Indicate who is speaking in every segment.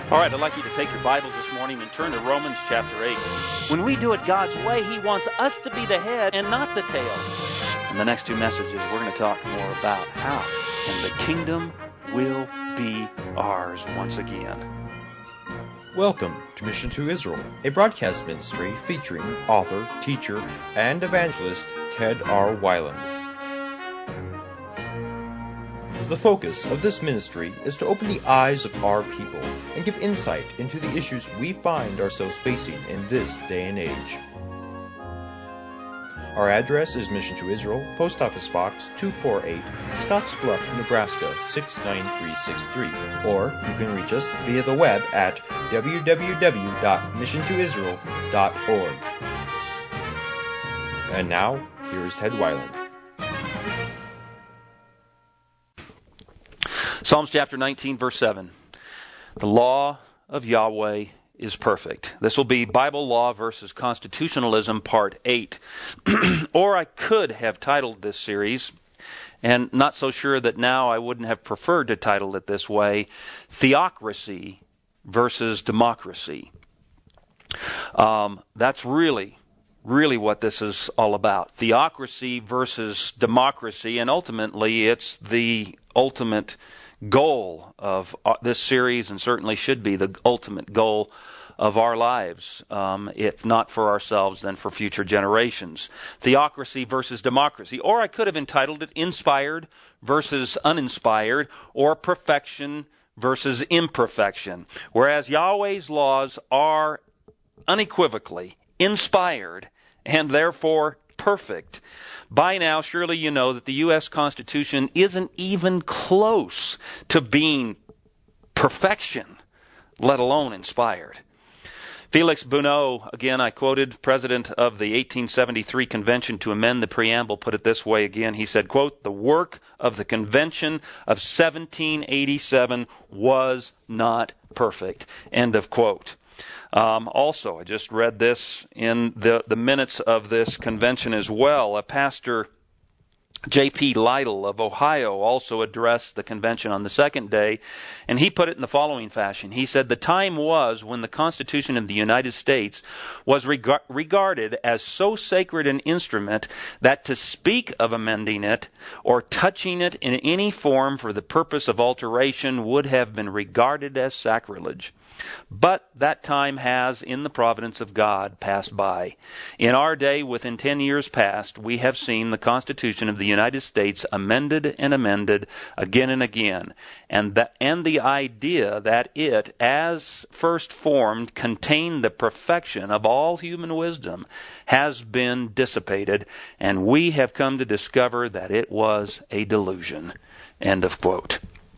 Speaker 1: All right, I'd like you to take your Bibles this morning and turn to Romans chapter 8. When we do it God's way, He wants us to be the head and not the tail. In the next two messages, we're going to talk more about how and the kingdom will be ours once again.
Speaker 2: Welcome to Mission to Israel, a broadcast ministry featuring author, teacher, and evangelist Ted R. Weiland. The focus of this ministry is to open the eyes of our people and give insight into the issues we find ourselves facing in this day and age. Our address is Mission to Israel, Post Office Box 248, Scottsbluff, Nebraska 69363, or you can reach us via the web at www.missiontoisrael.org. And now, here is Ted Weiland.
Speaker 1: Psalms chapter 19, verse 7. The law of Yahweh is perfect. This will be Bible Law versus Constitutionalism, Part 8. Or I could have titled this series, and not so sure that now I wouldn't have preferred to title it this way, Theocracy versus Democracy. That's really what this is all about. Theocracy versus democracy, and ultimately it's the ultimate goal of this series, and certainly should be the ultimate goal of our lives, if not for ourselves, then for future generations. Theocracy versus democracy. Or I could have entitled it Inspired versus Uninspired, or Perfection versus Imperfection. Whereas Yahweh's laws are unequivocally inspired and therefore perfect. By now, surely you know that the U.S. Constitution isn't even close to being perfection, let alone inspired. Felix Bunau, again I quoted, president of the 1873 convention to amend the preamble, put it this way again. He said, quote, "The work of the convention of 1787 was not perfect," end of quote. Also, I just read this in the minutes of this convention as well. A pastor, J.P. Lytle of Ohio, also addressed the convention on the second day, and he put it in the following fashion. He said, "The time was when the Constitution of the United States was regarded as so sacred an instrument that to speak of amending it or touching it in any form for the purpose of alteration would have been regarded as sacrilege. But that time has, in the providence of God, passed by. In our day, within 10 years past, we have seen the Constitution of the United States amended and amended again and again, and the idea that it, as first formed, contained the perfection of all human wisdom has been dissipated, and we have come to discover that it was a delusion." End of quote.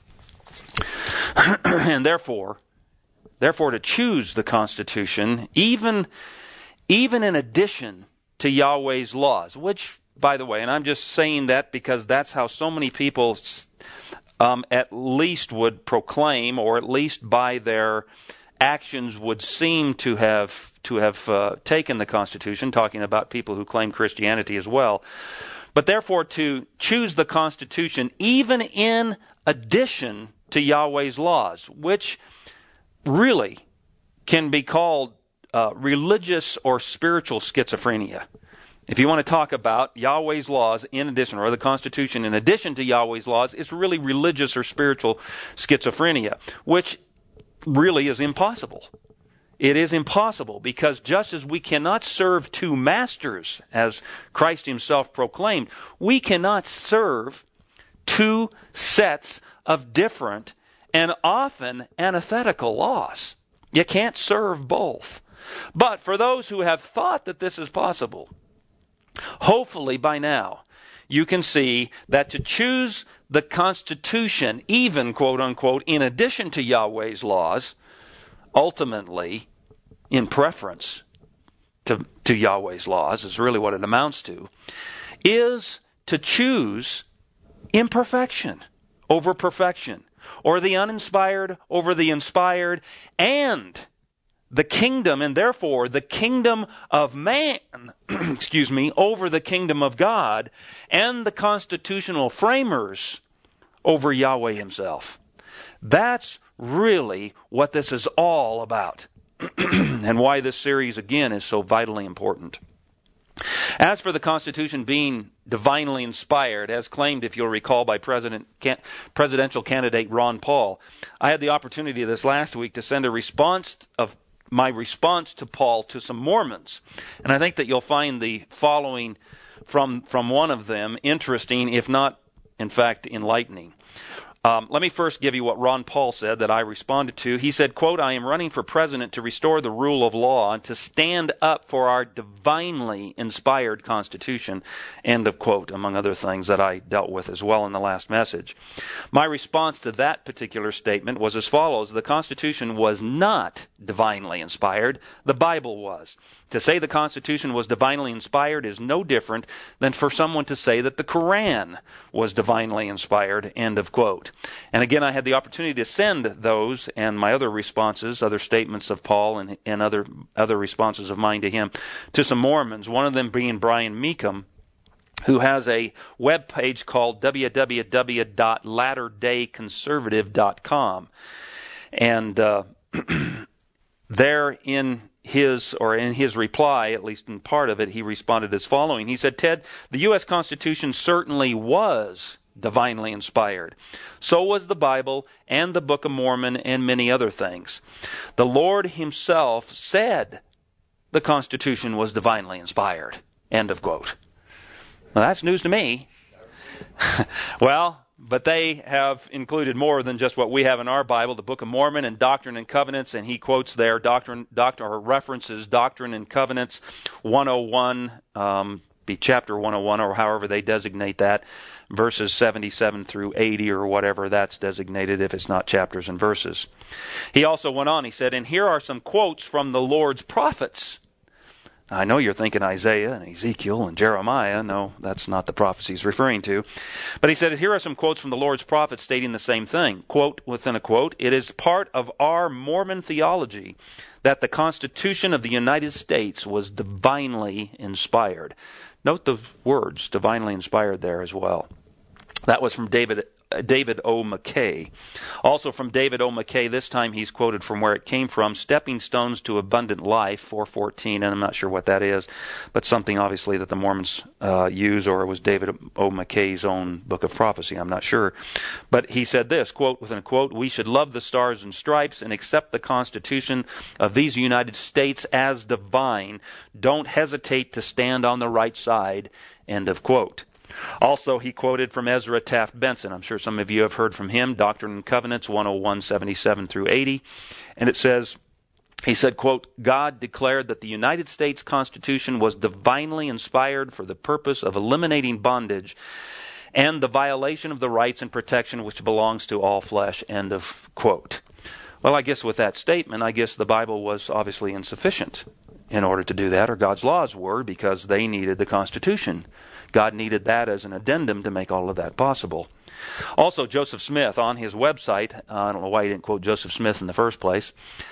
Speaker 1: And therefore, to choose the Constitution, even in addition to Yahweh's laws, which, by the way, and I'm just saying that because that's how so many people at least would proclaim, or at least by their actions would seem to have taken the Constitution, talking about people who claim Christianity as well. But therefore, to choose the Constitution, even in addition to Yahweh's laws, which really can be called religious or spiritual schizophrenia. If you want to talk about Yahweh's laws in addition, or the Constitution in addition to Yahweh's laws, it's really religious or spiritual schizophrenia, which really is impossible. It is impossible, because just as we cannot serve two masters, as Christ himself proclaimed, we cannot serve two sets of different and often antithetical laws. You can't serve both. But for those who have thought that this is possible, hopefully by now you can see that to choose the Constitution, even quote unquote, in addition to Yahweh's laws, ultimately in preference to Yahweh's laws, is really what it amounts to, is to choose imperfection over perfection, or the uninspired over the inspired, and the kingdom, and therefore the kingdom of man, over the kingdom of God, and the constitutional framers over Yahweh himself. That's really what this is all about, and why this series, again, is so vitally important. As for the Constitution being divinely inspired, as claimed, if you'll recall, by presidential candidate Ron Paul, I had the opportunity this last week to send my response to Paul to some Mormons. And I think that you'll find the following from one of them interesting, if not, in fact, enlightening. Let me first give you what Ron Paul said that I responded to. He said, quote, "I am running for president to restore the rule of law and to stand up for our divinely inspired Constitution," end of quote, among other things that I dealt with as well in the last message. My response to that particular statement was as follows: the Constitution was not divinely inspired. The Bible was. To say the Constitution was divinely inspired is no different than for someone to say that the Quran was divinely inspired, end of quote. And again, I had the opportunity to send those and my other responses, other statements of Paul and other responses of mine to him, to some Mormons, one of them being Brian Meekum, who has a web page called www.latterdayconservative.com. And there in his reply, at least in part of it, he responded as following. He said, "Ted, the U.S. Constitution certainly was divinely inspired. So was the Bible and the Book of Mormon and many other things. The Lord himself said the Constitution was divinely inspired." End of quote. Well, that's news to me. Well, but they have included more than just what we have in our Bible, the Book of Mormon and Doctrine and Covenants, and he quotes there or references Doctrine and Covenants 101, be chapter 101, or however they designate that, verses 77 through 80 or whatever that's designated if it's not chapters and verses. He also went on, he said, "And here are some quotes from the Lord's prophets." I know you're thinking Isaiah and Ezekiel and Jeremiah. No, that's not the prophecy he's referring to. But he said, here are some quotes from the Lord's prophets stating the same thing. Quote within a quote, "It is part of our Mormon theology that the Constitution of the United States was divinely inspired." Note the words, divinely inspired, there as well. That was from David O. McKay. Also from David O. McKay, this time he's quoted from where it came from, Stepping Stones to Abundant Life, 414, and I'm not sure what that is, but something obviously that the Mormons use, or it was David O. McKay's own book of prophecy, I'm not sure. But he said this, quote within a quote, "We should love the stars and stripes and accept the Constitution of these United States as divine. Don't hesitate to stand on the right side," end of quote. Also, he quoted from Ezra Taft Benson. I'm sure some of you have heard from him, Doctrine and Covenants 101, 77 through 80. And it says, he said, quote, "God declared that the United States Constitution was divinely inspired for the purpose of eliminating bondage and the violation of the rights and protection which belongs to all flesh," end of quote. Well, I guess with that statement, I guess the Bible was obviously insufficient in order to do that, or God's laws were, because they needed the Constitution. God needed that as an addendum to make all of that possible. Also, Joseph Smith on his website, I don't know why he didn't quote Joseph Smith in the first place,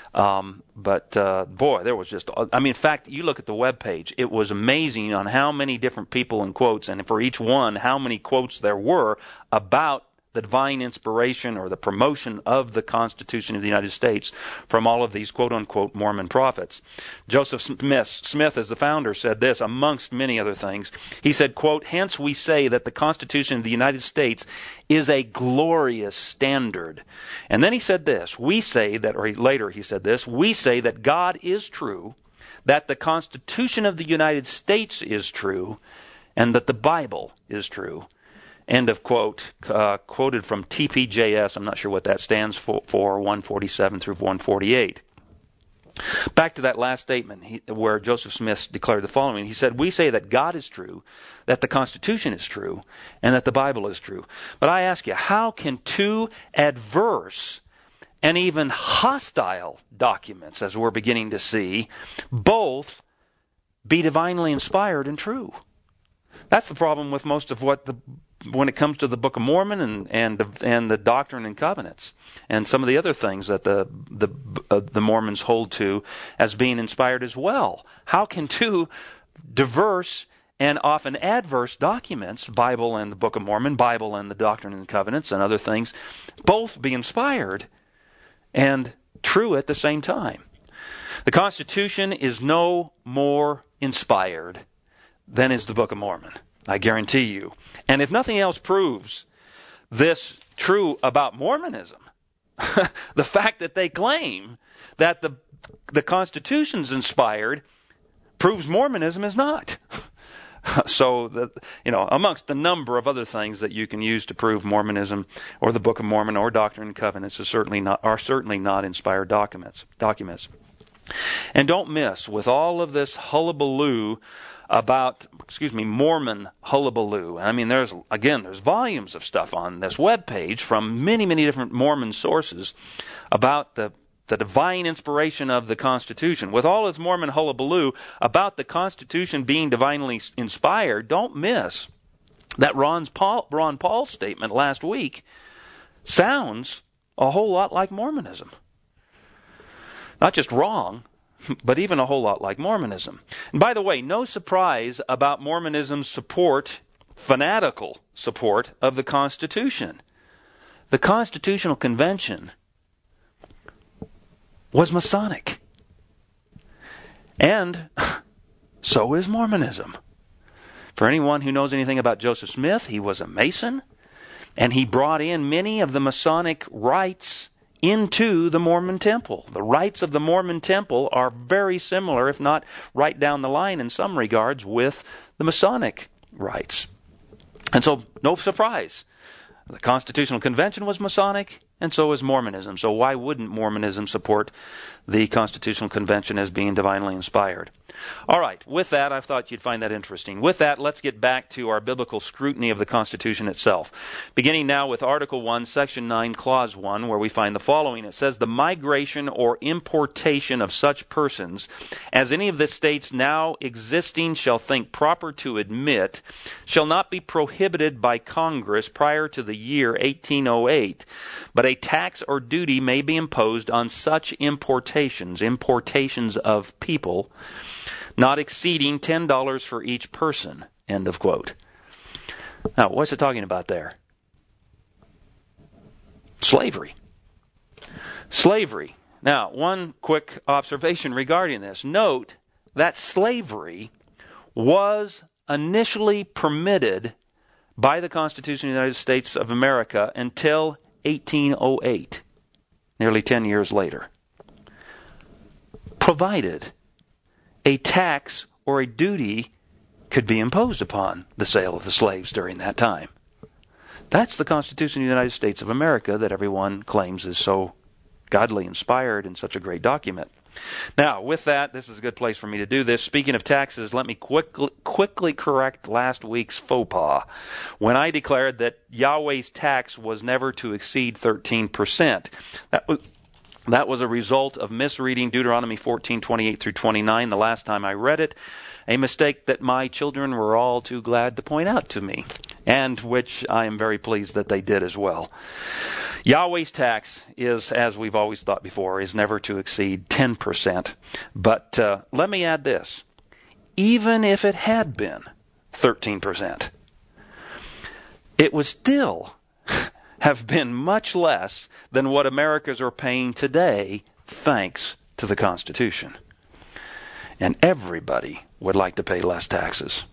Speaker 1: but boy, there was just, in fact, you look at the web page, it was amazing on how many different people in quotes, and for each one, how many quotes there were about the divine inspiration or the promotion of the Constitution of the United States from all of these quote-unquote Mormon prophets. Joseph Smith, as the founder, said this, amongst many other things. He said, quote, "Hence we say that the Constitution of the United States is a glorious standard." And then he said this, we say that God is true, that the Constitution of the United States is true, and that the Bible is true. End of quote, quoted from TPJS. I'm not sure what that stands for 147 through 148. Back to that last statement where Joseph Smith declared the following. He said, "We say that God is true, that the Constitution is true, and that the Bible is true." But I ask you, how can two adverse and even hostile documents, as we're beginning to see, both be divinely inspired and true? That's the problem with most of when it comes to the Book of Mormon and the Doctrine and Covenants and some of the other things that the Mormons hold to as being inspired as well. How can two diverse and often adverse documents, Bible and the Book of Mormon, Bible and the Doctrine and Covenants and other things, both be inspired and true at the same time. The Constitution is no more inspired than is the Book of Mormon, I guarantee you. And if nothing else proves this true about Mormonism, the fact that they claim that the Constitution's inspired proves Mormonism is not. So, amongst the number of other things that you can use to prove Mormonism or the Book of Mormon or Doctrine and Covenants are certainly not inspired documents. And don't miss, with all of this hullabaloo about, Mormon hullabaloo. I mean, there's volumes of stuff on this webpage from many, many different Mormon sources about the divine inspiration of the Constitution. With all its Mormon hullabaloo about the Constitution being divinely inspired, don't miss that Ron Paul's statement last week sounds a whole lot like Mormonism. Not just wrong, but even a whole lot like Mormonism. And by the way, no surprise about Mormonism's fanatical support of the Constitution. The Constitutional Convention was Masonic. And so is Mormonism. For anyone who knows anything about Joseph Smith, he was a Mason, and he brought in many of the Masonic rites into the Mormon temple. The rites of the Mormon temple are very similar, if not right down the line in some regards, with the Masonic rites. And so, no surprise. The Constitutional Convention was Masonic, and so is Mormonism. So why wouldn't Mormonism support the Constitutional Convention as being divinely inspired? All right, with that, I thought you'd find that interesting. With that, let's get back to our biblical scrutiny of the Constitution itself. Beginning now with Article 1, Section 9, Clause 1, where we find the following. It says, the migration or importation of such persons as any of the states now existing shall think proper to admit shall not be prohibited by Congress prior to the year 1808, but a tax or duty may be imposed on such importations of people, not exceeding $10 for each person. End of quote. Now, what's it talking about there? Slavery. Slavery. Now, one quick observation regarding this. Note that slavery was initially permitted by the Constitution of the United States of America until 1808, nearly 10 years later, provided a tax or a duty could be imposed upon the sale of the slaves during that time. That's the Constitution of the United States of America that everyone claims is so godly inspired and such a great document. Now, with that, this is a good place for me to do this. Speaking of taxes, let me quickly correct last week's faux pas when I declared that Yahweh's tax was never to exceed 13%. That was a result of misreading Deuteronomy 14:28 through 29 the last time I read it, a mistake that my children were all too glad to point out to me, and which I am very pleased that they did as well. Yahweh's tax is, as we've always thought before, is never to exceed 10%. But let me add this. Even if it had been 13%, it would still have been much less than what Americans are paying today thanks to the Constitution. And everybody would like to pay less taxes.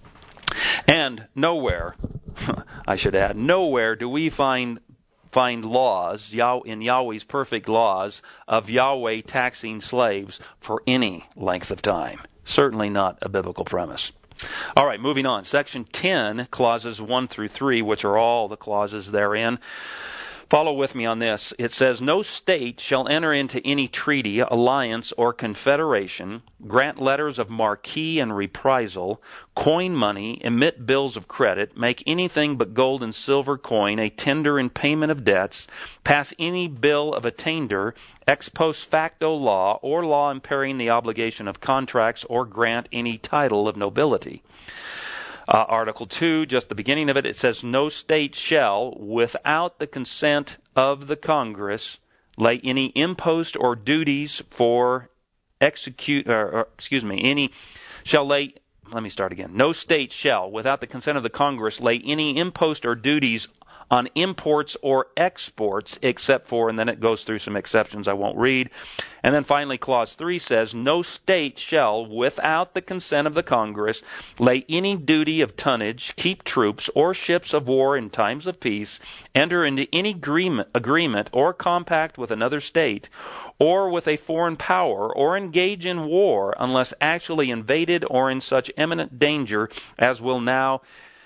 Speaker 1: And nowhere, I should add, nowhere do we find laws in Yahweh's perfect laws of Yahweh taxing slaves for any length of time. Certainly not a biblical premise. All right, moving on. Section 10, clauses 1 through 3, which are all the clauses therein. Follow with me on this. It says, no state shall enter into any treaty, alliance, or confederation, grant letters of marque and reprisal, coin money, emit bills of credit, make anything but gold and silver coin a tender in payment of debts, pass any bill of attainder, ex post facto law, or law impairing the obligation of contracts, or grant any title of nobility. Article 2, just the beginning of it, it says, no state shall, without the consent of the Congress, lay any impost or duties for let me start again. No state shall, without the consent of the Congress, lay any impost or duties on imports or exports except for, and then it goes through some exceptions I won't read. And then finally, Clause 3 says, no state shall, without the consent of the Congress, lay any duty of tonnage, keep troops or ships of war in times of peace, enter into any agreement or compact with another state, or with a foreign power, or engage in war unless actually invaded or in such imminent danger as will not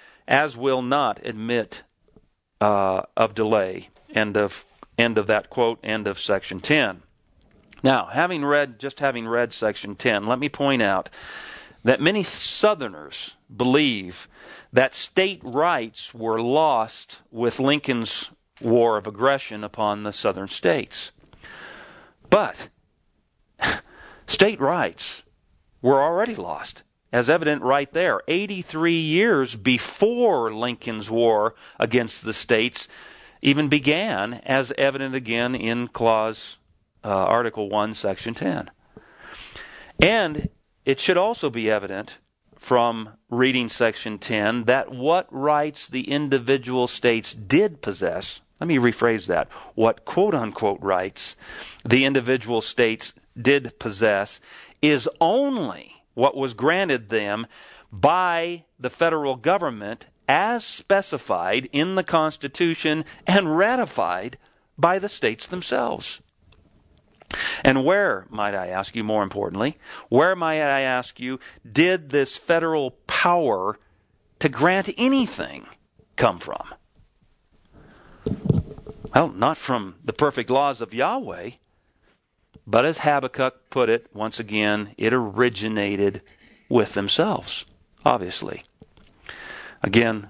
Speaker 1: admit of delay. End of that quote. End of section 10. Now, having read section 10, let me point out that many Southerners believe that state rights were lost with Lincoln's war of aggression upon the Southern states. But state rights were already lost, as evident right there. 83 years before Lincoln's war against the states even began, as evident again in Article 1, Section 10. And it should also be evident from reading Section 10 that what rights the individual states did possess, let me rephrase that, what quote-unquote rights the individual states did possess is only what was granted them by the federal government as specified in the Constitution and ratified by the states themselves. And where, might I ask you, more importantly, where, might I ask you, did this federal power to grant anything come from? Well, not from the perfect laws of Yahweh, but as Habakkuk put it, once again, it originated with themselves, obviously. Again,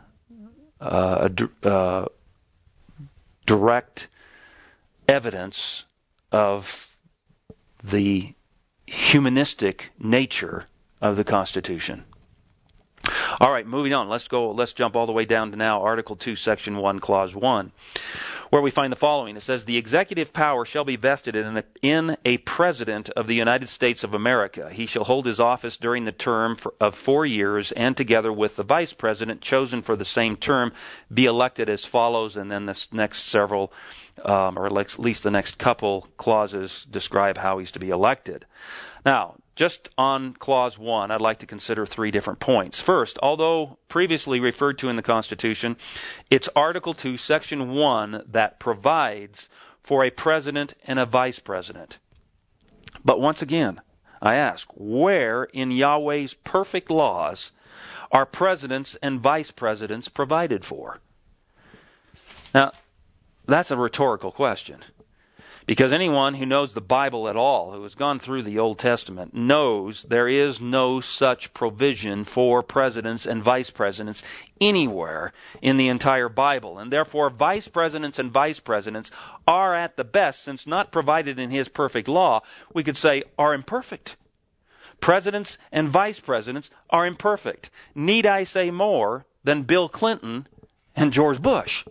Speaker 1: direct evidence of the humanistic nature of the Constitution. All right, moving on. Let's jump all the way down to now Article 2, Section 1, Clause 1, where we find the following. It says, the executive power shall be vested in a President of the United States of America. He shall hold his office during the term of 4 years, and together with the Vice President chosen for the same term, be elected as follows, and then this next several or at least the next couple clauses describe how he's to be elected. Now, just on Clause 1, I'd like to consider 3 different points. First, although previously referred to in the Constitution, it's Article 2, Section 1 that provides for a president and a vice president. But once again, I ask, where in Yahweh's perfect laws are presidents and vice presidents provided for? Now, that's a rhetorical question, because anyone who knows the Bible at all, who has gone through the Old Testament, knows there is no such provision for presidents and vice presidents anywhere in the entire Bible. And therefore, vice presidents and vice presidents are at the best, since not provided in His perfect law, we could say are imperfect. Presidents and vice presidents are imperfect. Need I say more than Bill Clinton and George Bush?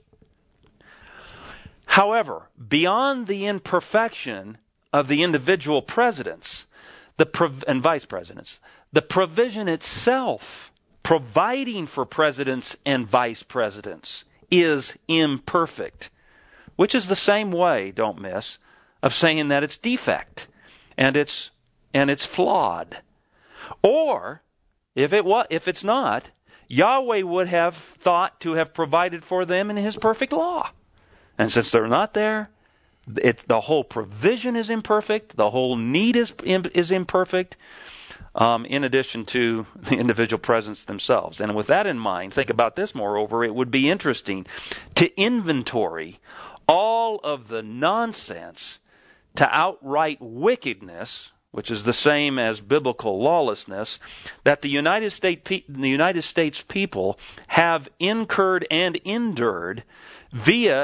Speaker 1: However, beyond the imperfection of the individual presidents and vice presidents, the provision itself providing for presidents and vice presidents is imperfect, which is the same way, don't miss, of saying that it's defect and it's flawed. Or if it's not, Yahweh would have thought to have provided for them in His perfect law. And since they're not there, the whole provision is imperfect, the whole need is imperfect, in addition to the individual presidents themselves. And with that in mind, think about this, moreover, it would be interesting to inventory all of the nonsense to outright wickedness, which is the same as biblical lawlessness, that the United States people have incurred and endured that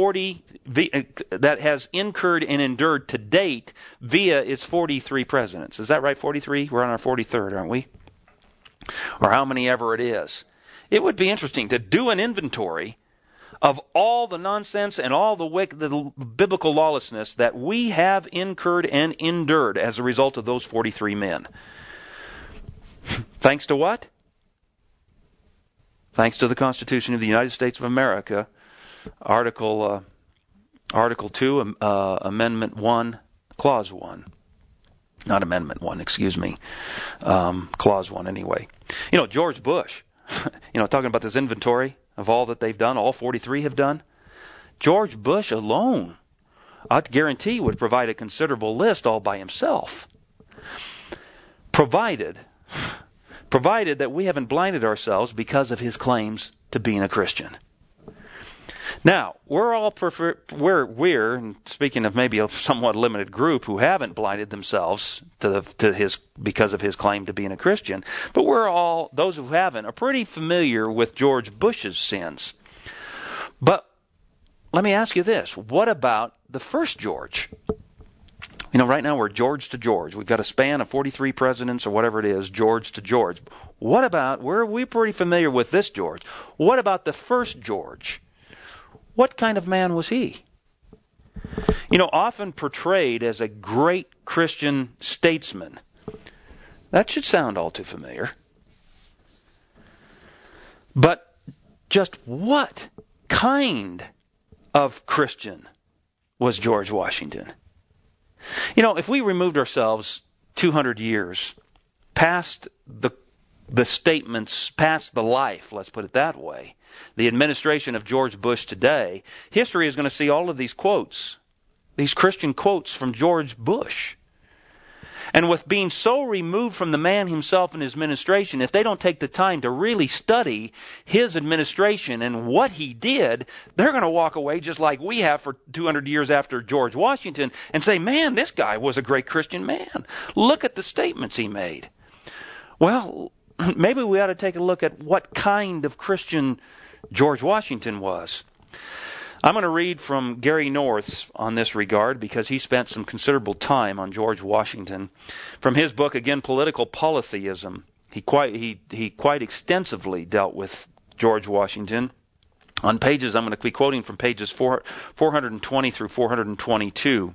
Speaker 1: has incurred and endured to date via its 43 presidents. Is that right, 43? We're on our 43rd, aren't we? Or how many ever it is. It would be interesting to do an inventory of all the nonsense and all the biblical lawlessness that we have incurred and endured as a result of those 43 men. Thanks to what? Thanks to the Constitution of the United States of America, Article 2, Amendment 1, Clause 1. Not Amendment 1, excuse me. Clause 1 anyway. George Bush, talking about this inventory of all that they've done, all 43 have done. George Bush alone, I'd guarantee, would provide a considerable list all by himself. Provided that we haven't blinded ourselves because of his claims to being a Christian. Now, we're and speaking of maybe a somewhat limited group who haven't blinded themselves because of his claim to being a Christian, but those who haven't are pretty familiar with George Bush's sins. But let me ask you this: what about the first George? Right now we're George to George. We've got a span of 43 presidents or whatever it is, George to George. We're pretty familiar with this George. What about the first George? What kind of man was he? Often portrayed as a great Christian statesman. That should sound all too familiar. But just what kind of Christian was George Washington? If we removed ourselves 200 years past the statements, past the life, let's put it that way, the administration of George Bush today, history is going to see all of these quotes, these Christian quotes from George Bush. And with being so removed from the man himself and his administration, if they don't take the time to really study his administration and what he did, they're going to walk away just like we have for 200 years after George Washington and say, man, this guy was a great Christian man. Look at the statements he made. Well, maybe we ought to take a look at what kind of Christian George Washington was. I'm going to read from Gary North on this regard because he spent some considerable time on George Washington. From his book, again, Political Polytheism, he quite extensively dealt with George Washington. On pages, I'm going to be quoting from pages 420 through 422.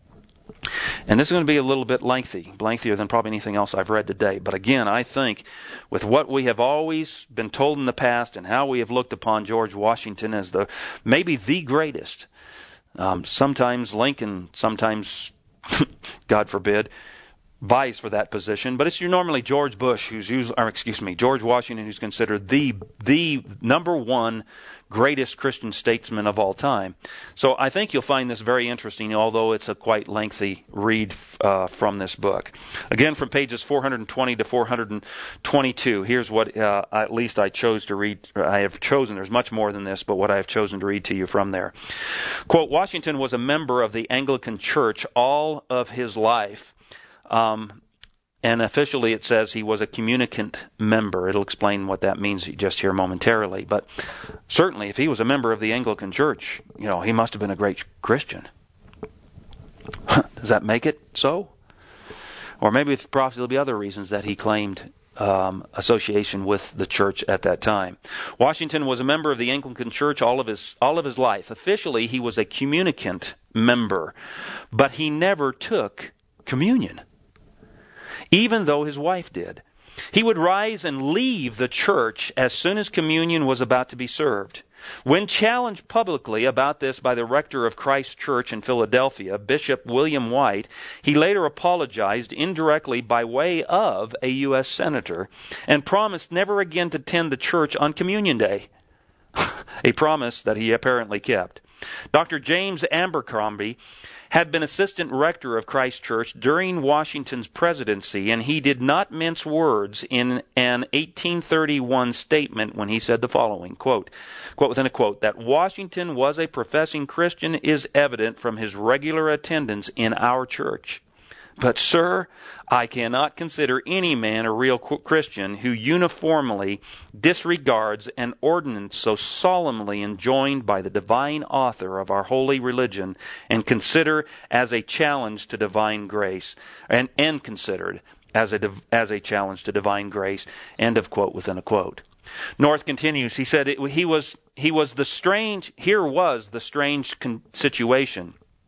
Speaker 1: And this is going to be a little bit lengthier than probably anything else I've read today. But again, I think with what we have always been told in the past and how we have looked upon George Washington as maybe the greatest, sometimes Lincoln, sometimes, God forbid, vies for that position. But it's normally George Washington, who's considered the number one greatest Christian statesman of all time. So I think you'll find this very interesting, although it's a quite lengthy read from this book. Again, from pages 420 to 422, here's what at least I chose to read. I have chosen, there's much more than this, but what I have chosen to read to you from there. Quote, Washington was a member of the Anglican Church all of his life. And officially it says he was a communicant member. It'll explain what that means just here momentarily. But certainly if he was a member of the Anglican Church, he must have been a great Christian. Does that make it so? Or maybe perhaps there'll be other reasons that he claimed association with the church at that time. Washington was a member of the Anglican Church all of his life. Officially he was a communicant member, but he never took communion, even though his wife did. He would rise and leave the church as soon as communion was about to be served. When challenged publicly about this by the rector of Christ Church in Philadelphia, Bishop William White, he later apologized indirectly by way of a U.S. senator and promised never again to attend the church on Communion Day, a promise that he apparently kept. Dr. James Abercrombie had been assistant rector of Christ Church during Washington's presidency, and he did not mince words in an 1831 statement when he said the following, quote within a quote, that Washington was a professing Christian is evident from his regular attendance in our church. But, sir, I cannot consider any man a real Christian who uniformly disregards an ordinance so solemnly enjoined by the divine author of our holy religion and consider as a challenge to divine grace, and considered as a challenge to divine grace, end of quote within a quote. North continues, he said, here was the strange situation.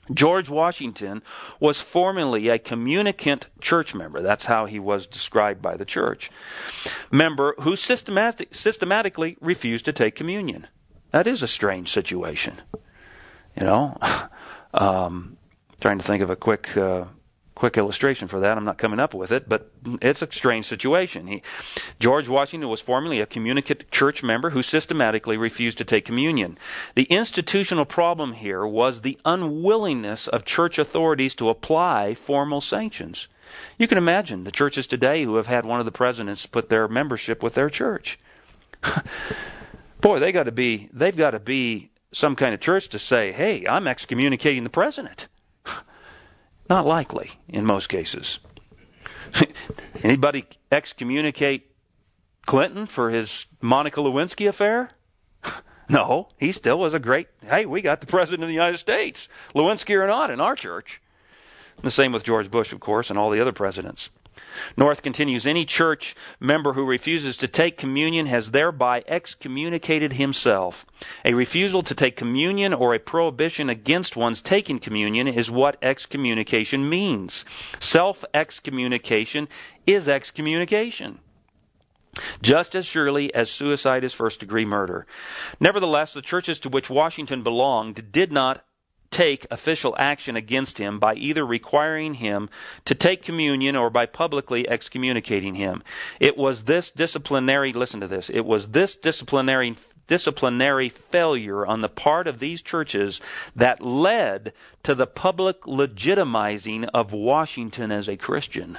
Speaker 1: George Washington was formerly a communicant church member. That's how he was described by the church. Member who systematically refused to take communion. That is a strange situation. You know, trying to think of a quick illustration for that. I'm not coming up with it, but it's a strange situation. George Washington was formerly a communicant church member who systematically refused to take communion. The institutional problem here was the unwillingness of church authorities to apply formal sanctions. You can imagine the churches today who have had one of the presidents put their membership with their church. Boy, they've got to be some kind of church to say, hey, I'm excommunicating the president. Not likely in most cases. Anybody excommunicate Clinton for his Monica Lewinsky affair? No, he still was a great, hey, we got the president of the United States, Lewinsky or not, in our church. The same with George Bush, of course, and all the other presidents. North continues, any church member who refuses to take communion has thereby excommunicated himself. A refusal to take communion or a prohibition against one's taking communion is what excommunication means. Self-excommunication is excommunication, just as surely as suicide is first-degree murder. Nevertheless, the churches to which Washington belonged did not take official action against him by either requiring him to take communion or by publicly excommunicating him. It was this disciplinary, listen to this, it was this disciplinary failure on the part of these churches that led to the public legitimizing of Washington as a Christian.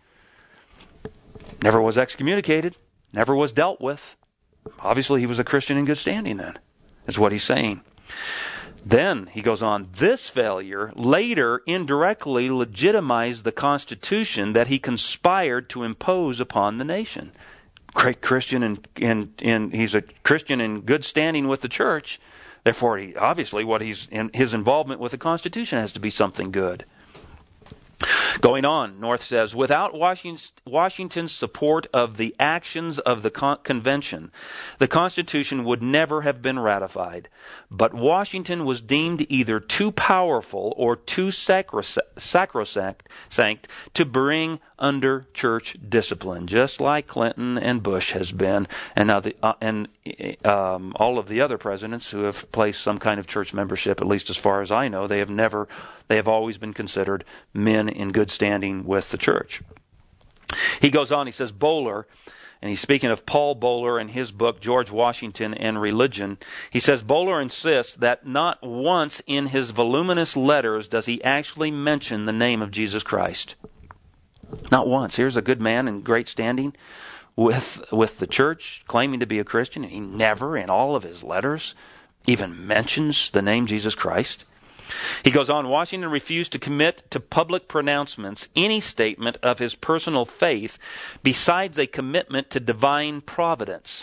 Speaker 1: Never was excommunicated, never was dealt with. Obviously he was a Christian in good standing then, is what he's saying. Then, he goes on, this failure later indirectly legitimized the Constitution that he conspired to impose upon the nation. Great Christian, and he's a Christian in good standing with the church. Therefore, his involvement with the Constitution has to be something good. Going on, North says, without Washington's support of the actions of the convention, the Constitution would never have been ratified. But Washington was deemed either too powerful or too sacrosanct to bring under church discipline, just like Clinton and Bush has been, and now all of the other presidents who have placed some kind of church membership, at least as far as I know, they have always been considered men in good standing with the church. He goes on, he says, Bowler, and he's speaking of Paul Bowler in his book, George Washington and Religion. He says, Bowler insists that not once in his voluminous letters does he actually mention the name of Jesus Christ. Not once. Here's a good man in great standing with the church, claiming to be a Christian, and he never, in all of his letters, even mentions the name Jesus Christ. He goes on, Washington refused to commit to public pronouncements any statement of his personal faith besides a commitment to divine providence.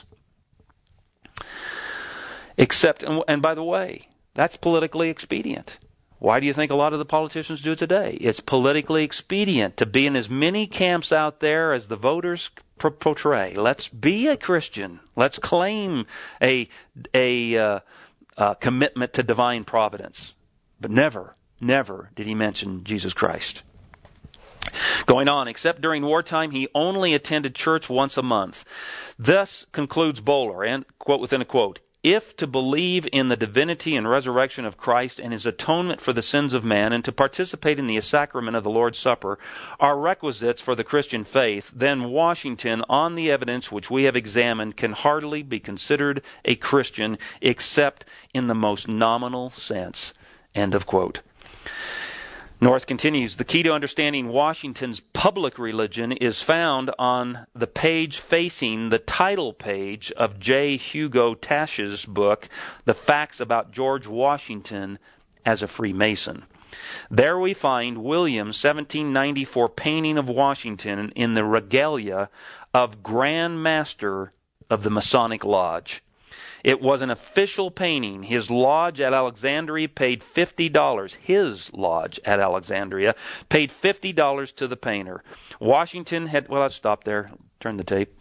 Speaker 1: Except, and by the way, that's politically expedient. Why do you think a lot of the politicians do it today? It's politically expedient to be in as many camps out there as the voters portray. Let's be a Christian. Let's claim a commitment to divine providence. But never did he mention Jesus Christ. Going on, except during wartime, he only attended church once a month. Thus concludes Bowler, and quote within a quote, if to believe in the divinity and resurrection of Christ and his atonement for the sins of man and to participate in the sacrament of the Lord's Supper are requisites for the Christian faith, then Washington, on the evidence which we have examined, can hardly be considered a Christian except in the most nominal sense. End of quote. North continues, the key to understanding Washington's public religion is found on the page facing the title page of J. Hugo Tash's book, The Facts About George Washington as a Freemason. There we find William's 1794 painting of Washington in the regalia of Grand Master of the Masonic Lodge. It was an official painting. His lodge at Alexandria paid $50. His lodge at Alexandria paid $50 to the painter. Washington had, well, let's stop there. Turn the tape.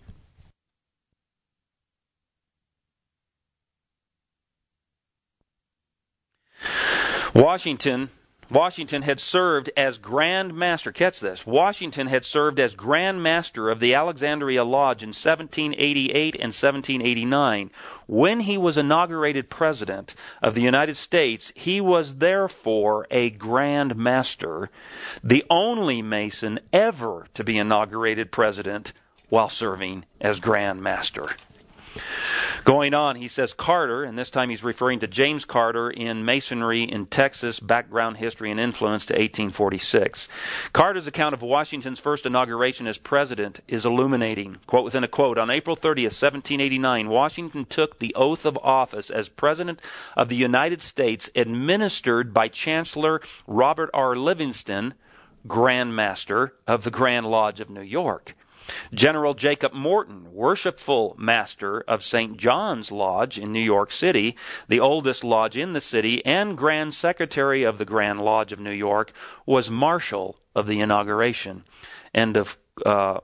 Speaker 1: Washington Washington had served as Grand Master, catch this, Washington had served as Grand Master of the Alexandria Lodge in 1788 and 1789. When he was inaugurated President of the United States, he was therefore a Grand Master, the only Mason ever to be inaugurated President while serving as Grand Master. Going on, he says Carter, and this time he's referring to James Carter in Masonry in Texas, Background, History, and Influence to 1846. Carter's account of Washington's first inauguration as president is illuminating. Quote within a quote, on April 30th, 1789, Washington took the oath of office as President of the United States, administered by Chancellor Robert R. Livingston, Grand Master of the Grand Lodge of New York. General Jacob Morton, Worshipful Master of St. John's Lodge in New York City, the oldest lodge in the city, and Grand Secretary of the Grand Lodge of New York, was Marshal of the inauguration. End of, I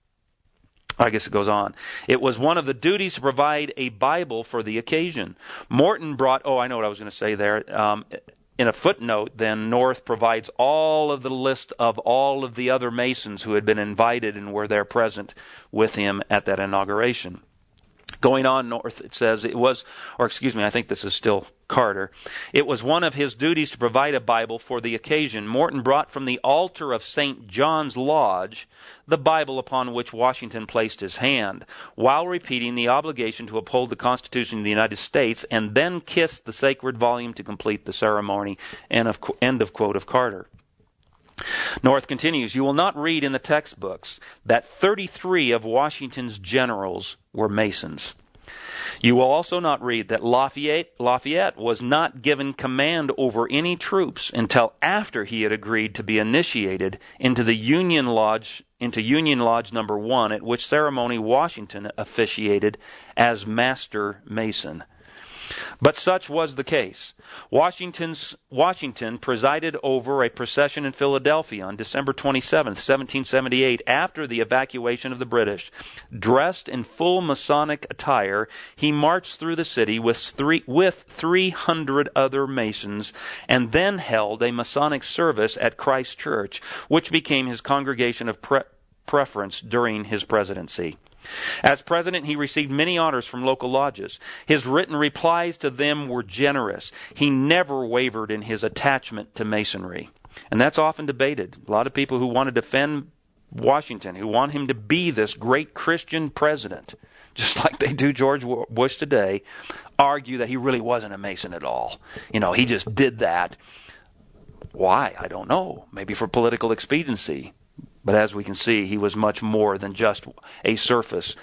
Speaker 1: guess it goes on. It was one of the duties to provide a Bible for the occasion. Morton brought, I know what I was going to say there. In a footnote, then, North provides all of the list of all of the other Masons who had been invited and were there present with him at that inauguration. Going on, North, it says I think this is still Carter. It was one of his duties to provide a Bible for the occasion. Morton brought from the altar of St. John's Lodge the Bible upon which Washington placed his hand, while repeating the obligation to uphold the Constitution of the United States, and then kissed the sacred volume to complete the ceremony. End of quote of Carter. North continues, you will not read in the textbooks that 33 of Washington's generals were Masons. You will also not read that Lafayette was not given command over any troops until after he had agreed to be initiated into Union Lodge number 1, at which ceremony Washington officiated as Master Mason. But such was the case. Washington presided over a procession in Philadelphia on December 27, 1778, after the evacuation of the British. Dressed in full Masonic attire, he marched through the city with 300 other Masons, and then held a Masonic service at Christ Church, which became his congregation of preference during his presidency. As president, he received many honors from local lodges. His written replies to them were generous. He never wavered in his attachment to Masonry. And that's often debated. A lot of people who want to defend Washington, who want him to be this great Christian president, just like they do George Bush today, argue that he really wasn't a Mason at all. He just did that. Why? I don't know. Maybe for political expediency. But as we can see, he was much more than just a surface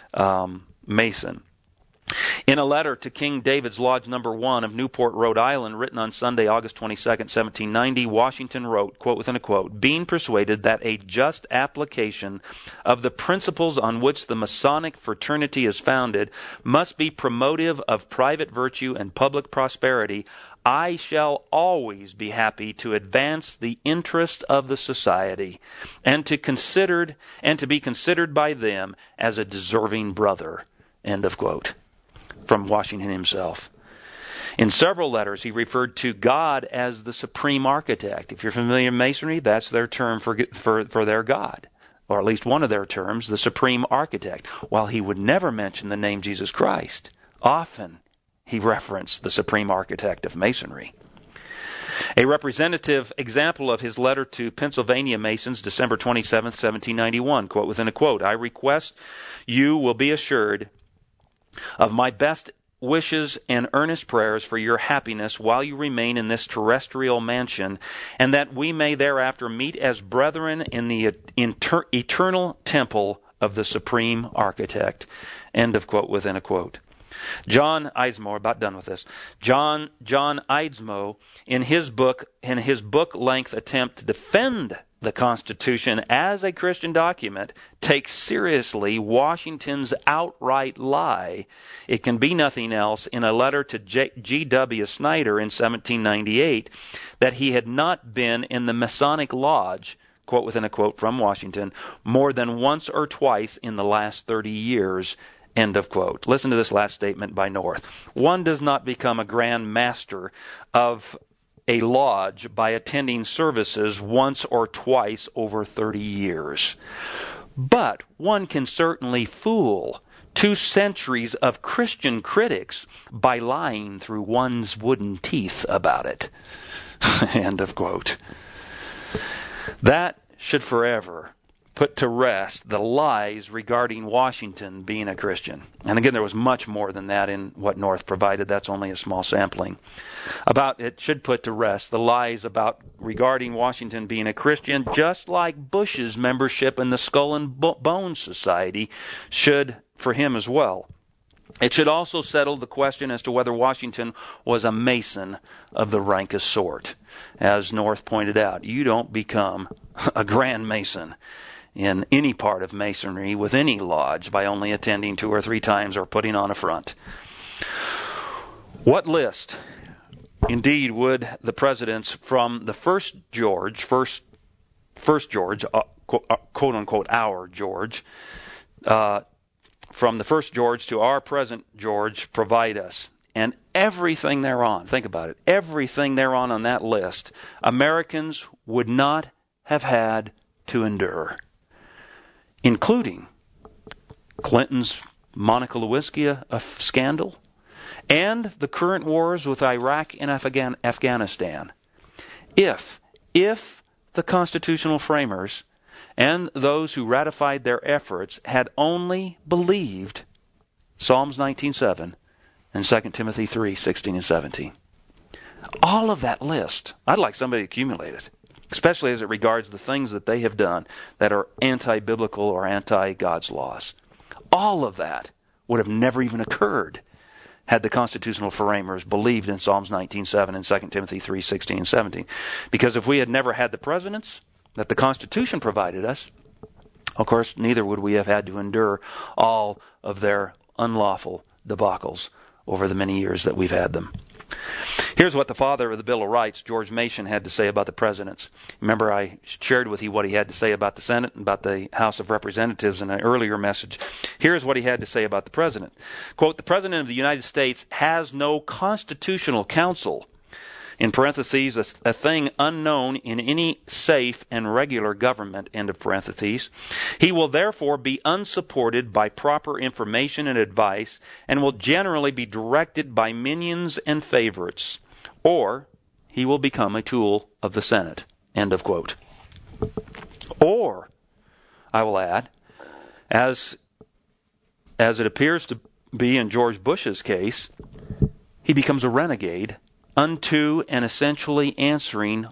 Speaker 1: Mason. In a letter to King David's Lodge number 1 of Newport, Rhode Island, written on Sunday, August 22, 1790, Washington wrote, quote within a quote, being persuaded that a just application of the principles on which the Masonic fraternity is founded must be promotive of private virtue and public prosperity, I shall always be happy to advance the interest of the society and to be considered by them as a deserving brother. End of quote. From Washington himself. In several letters, he referred to God as the supreme architect. If you're familiar with Masonry, that's their term for their God, or at least one of their terms, the supreme architect, while he would never mention the name Jesus Christ. Often he referenced the supreme architect of Masonry. A representative example of his letter to Pennsylvania Masons, December 27, 1791, quote within a quote, I request you will be assured of my best wishes and earnest prayers for your happiness while you remain in this terrestrial mansion, and that we may thereafter meet as brethren in the eternal temple of the supreme architect. End of quote within a quote. John Eidsmoe, about done with this. John Eidsmoe, in his book-length attempt to defend the Constitution as a Christian document, takes seriously Washington's outright lie. It can be nothing else in a letter to G.W. Snyder in 1798 that he had not been in the Masonic Lodge, quote within a quote from Washington, more than once or twice in the last 30 years. End of quote. Listen to this last statement by North. One does not become a Grand Master of a lodge by attending services once or twice over 30 years. But one can certainly fool 2 centuries of Christian critics by lying through one's wooden teeth about it. End of quote. That should forever put to rest the lies regarding Washington being a Christian. And again, there was much more than that in what North provided. That's only a small sampling. It should put to rest the lies regarding Washington being a Christian, just like Bush's membership in the Skull and Bones Society should for him as well. It should also settle the question as to whether Washington was a Mason of the rankest sort. As North pointed out, you don't become a Grand Mason in any part of Masonry with any lodge by only attending 2 or 3 times or putting on a front. What list, indeed, would the presidents from the first George, quote unquote, our George, from the first George to our present George provide us? And everything thereon, think about it, everything thereon on that list, Americans would not have had to endure, including Clinton's Monica Lewinsky scandal and the current wars with Iraq and Afghanistan. If the constitutional framers and those who ratified their efforts had only believed Psalms 19:7 and 2 Timothy 3:16 and 17. All of that list, I'd like somebody to accumulate it, especially as it regards the things that they have done that are anti-biblical or anti-God's laws. All of that would have never even occurred had the constitutional framers believed in Psalms 19:7 and 2 Timothy 3:16 and 17. Because if we had never had the presidents that the Constitution provided us, of course, neither would we have had to endure all of their unlawful debacles over the many years that we've had them. Here's what the father of the Bill of Rights, George Mason, had to say about the presidents. Remember, I shared with you what he had to say about the Senate and about the House of Representatives in an earlier message. Here's what he had to say about the president. Quote, "The president of the United States has no constitutional counsel," in parentheses, a thing unknown in any safe and regular government, end of parentheses. "He will therefore be unsupported by proper information and advice, and will generally be directed by minions and favorites, or he will become a tool of the Senate," end of quote. Or, I will add, as it appears to be in George Bush's case, he becomes a renegade unto and essentially answering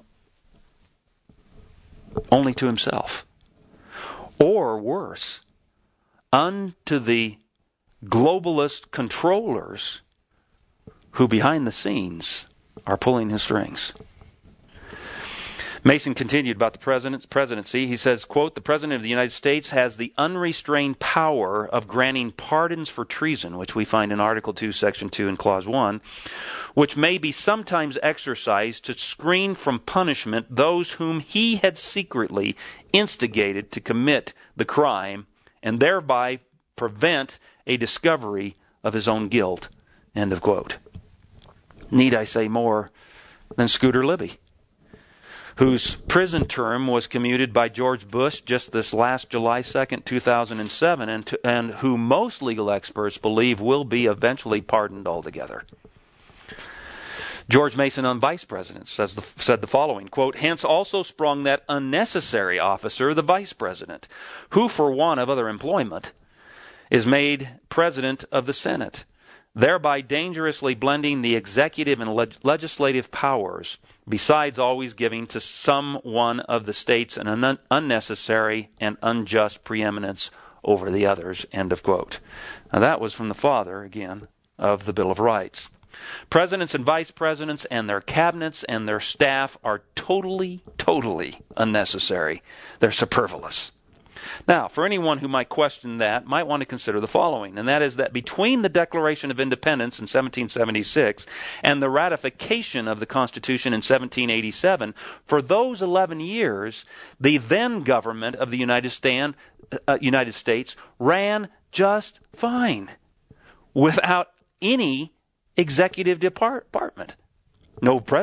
Speaker 1: only to himself. Or worse, unto the globalist controllers who behind the scenes are pulling his strings. Mason continued about the presidency. He says, quote, "The President of the United States has the unrestrained power of granting pardons for treason," which we find in Article 2, Section 2 and Clause 1, "which may be sometimes exercised to screen from punishment those whom he had secretly instigated to commit the crime, and thereby prevent a discovery of his own guilt," end of quote. Need I say more than Scooter Libby, whose prison term was commuted by George Bush just this last July 2nd, 2007, and who most legal experts believe will be eventually pardoned altogether. George Mason on vice presidents said the following, quote, "Hence also sprung that unnecessary officer, the vice president, who for want of other employment is made president of the Senate, thereby dangerously blending the executive and legislative powers, besides always giving to some one of the states an unnecessary and unjust preeminence over the others," end of quote. Now that was from the father, again, of the Bill of Rights. Presidents and vice presidents and their cabinets and their staff are totally unnecessary. They're superfluous. Now, for anyone who might question that, might want to consider the following, and that is that between the Declaration of Independence in 1776 and the ratification of the Constitution in 1787, for those 11 years, the then government of the United States ran just fine, without any executive department. No president,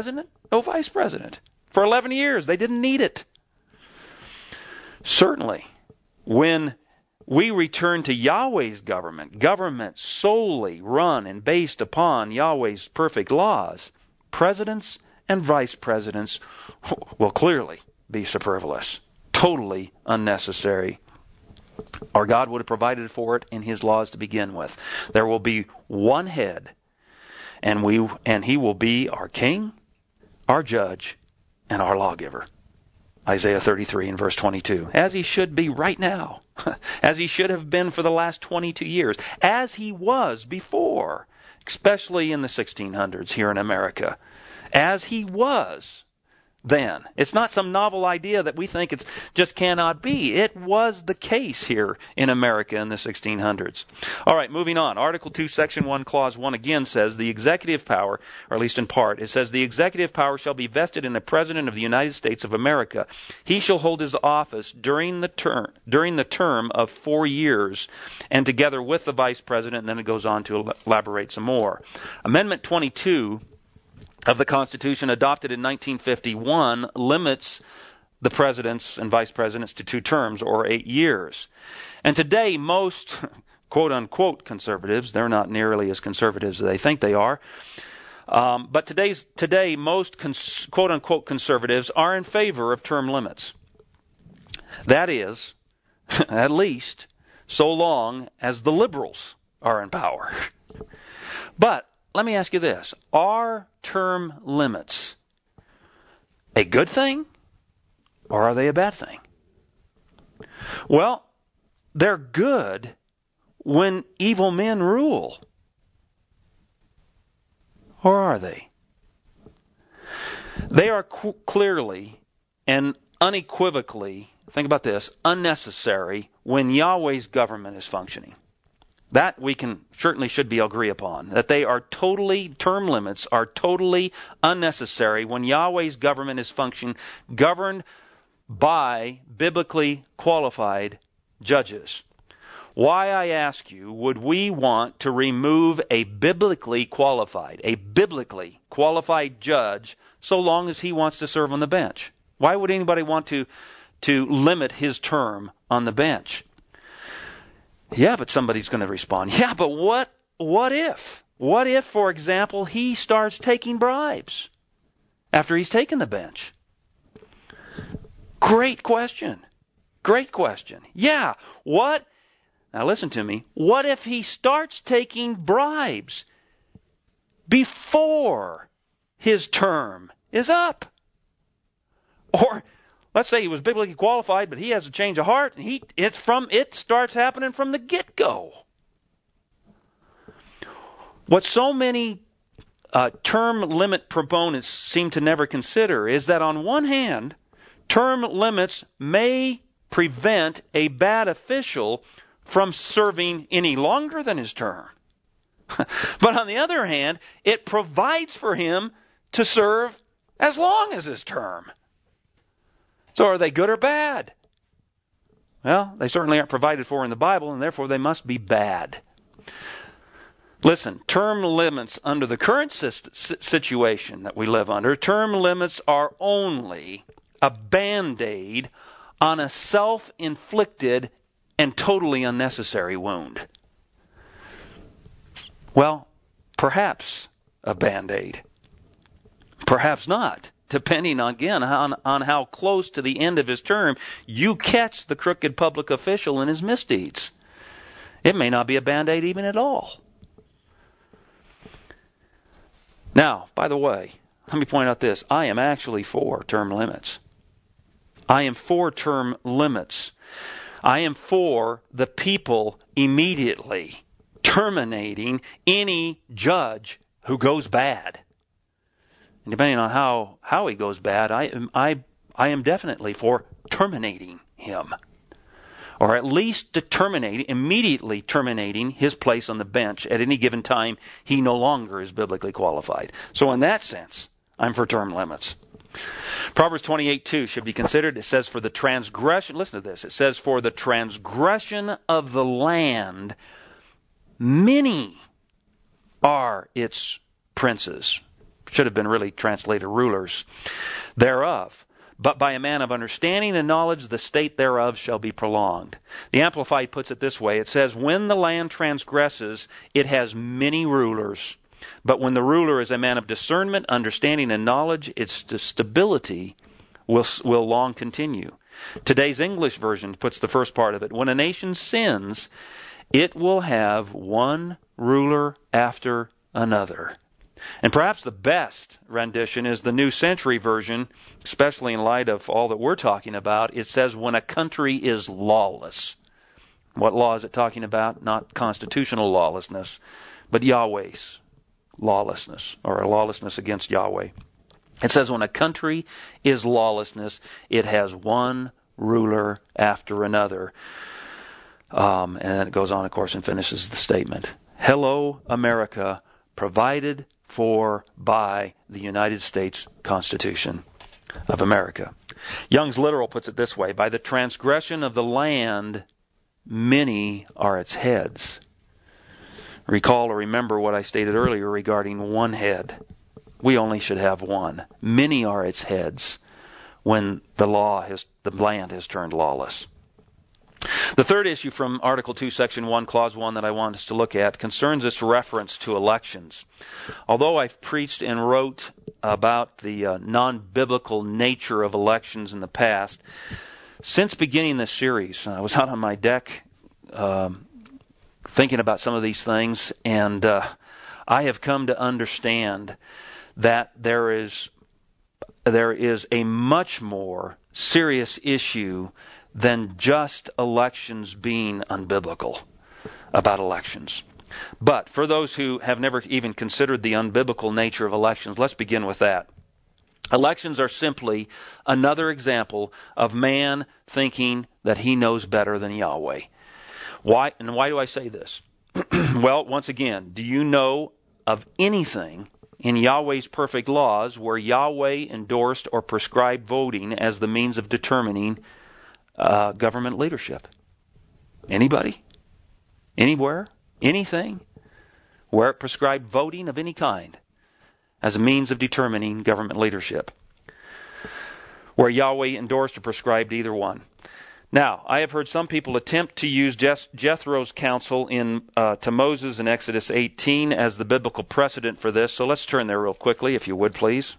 Speaker 1: no vice president. For 11 years, they didn't need it. Certainly, when we return to Yahweh's government solely run and based upon Yahweh's perfect laws, presidents and vice presidents will clearly be superfluous, totally unnecessary. Our God would have provided for it in His laws to begin with. There will be one head, and He will be our king, our judge, and our lawgiver. Isaiah 33 and verse 22. As He should be right now. As He should have been for the last 22 years. As He was before, especially in the 1600s here in America. As He was then. It's not some novel idea that we think it just cannot be. It was the case here in America in the 1600s. All right, moving on. Article 2, Section 1, Clause 1 again says the executive power, or at least in part, it says the executive power shall be vested in the President of the United States of America. He shall hold his office during the term of 4 years, and together with the Vice President, and then it goes on to elaborate some more. Amendment 22 of the Constitution adopted in 1951 limits the presidents and vice presidents to 2 terms or 8 years. And today most quote-unquote conservatives, they're not nearly as conservative as they think they are, but today most quote-unquote conservatives are in favor of term limits. That is, at least, so long as the liberals are in power. But let me ask you this. Are term limits a good thing or are they a bad thing? Well, they're good when evil men rule. Or are they? They are clearly and unequivocally, think about this, unnecessary when Yahweh's government is functioning. That we can certainly should be agree upon. That they are term limits are totally unnecessary when Yahweh's government is governed by biblically qualified judges. Why, I ask you, would we want to remove a biblically qualified judge so long as he wants to serve on the bench? Why would anybody want to limit his term on the bench? Yeah, but somebody's going to respond. Yeah, but what if? What if, for example, he starts taking bribes after he's taken the bench? Great question. Great question. Yeah, what? Now listen to me. What if he starts taking bribes before his term is up? Or let's say he was biblically qualified, but he has a change of heart, and it starts happening from the get-go. What so many term limit proponents seem to never consider is that on one hand, term limits may prevent a bad official from serving any longer than his term. But on the other hand, it provides for him to serve as long as his term. So are they good or bad? Well, they certainly aren't provided for in the Bible, and therefore they must be bad. Listen, term limits under the current situation that we live under, term limits are only a Band-Aid on a self-inflicted and totally unnecessary wound. Well, perhaps a Band-Aid. Perhaps not. Depending, again, on how close to the end of his term you catch the crooked public official in his misdeeds. It may not be a Band-Aid even at all. Now, by the way, let me point out this. I am actually for term limits. I am for term limits. I am for the people immediately terminating any judge who goes bad. And depending on how he goes bad, I am definitely for terminating him. Or at least immediately terminating his place on the bench at any given time he no longer is biblically qualified. So in that sense, I'm for term limits. Proverbs 28:2 should be considered. It says for the transgression, listen to this, it says for the transgression of the land, many are its princes. Should have been really translated rulers thereof. But by a man of understanding and knowledge, the state thereof shall be prolonged. The Amplified puts it this way. It says, when the land transgresses, it has many rulers. But when the ruler is a man of discernment, understanding, and knowledge, its stability will long continue. Today's English version puts the first part of it. When a nation sins, it will have one ruler after another. And perhaps the best rendition is the New Century Version, especially in light of all that we're talking about. It says, when a country is lawless. What law is it talking about? Not constitutional lawlessness, but Yahweh's lawlessness, or a lawlessness against Yahweh. It says, when a country is lawlessness, it has one ruler after another. And then it goes on, of course, and finishes the statement. Hello, America, provided for by the United States Constitution of America. Young's Literal puts it this way, by the transgression of the land, many are its heads. Recall or remember what I stated earlier regarding one head. We only should have one. Many are its heads when the land has turned lawless. The third issue from Article 2, Section 1, Clause 1 that I want us to look at concerns its reference to elections. Although I've preached and wrote about the non-biblical nature of elections in the past, since beginning this series, I was out on my deck thinking about some of these things, and I have come to understand that there is a much more serious issue than just elections being unbiblical about elections. But for those who have never even considered the unbiblical nature of elections, let's begin with that. Elections are simply another example of man thinking that he knows better than Yahweh. Why do I say this? Well, once again, do you know of anything in Yahweh's perfect laws where Yahweh endorsed or prescribed voting as the means of determining government leadership? Anybody? Anywhere? Anything? Where it prescribed voting of any kind as a means of determining government leadership? Where Yahweh endorsed or prescribed either one. Now, I have heard some people attempt to use Jethro's counsel to Moses in Exodus 18 as the biblical precedent for this. So let's turn there real quickly, if you would, please.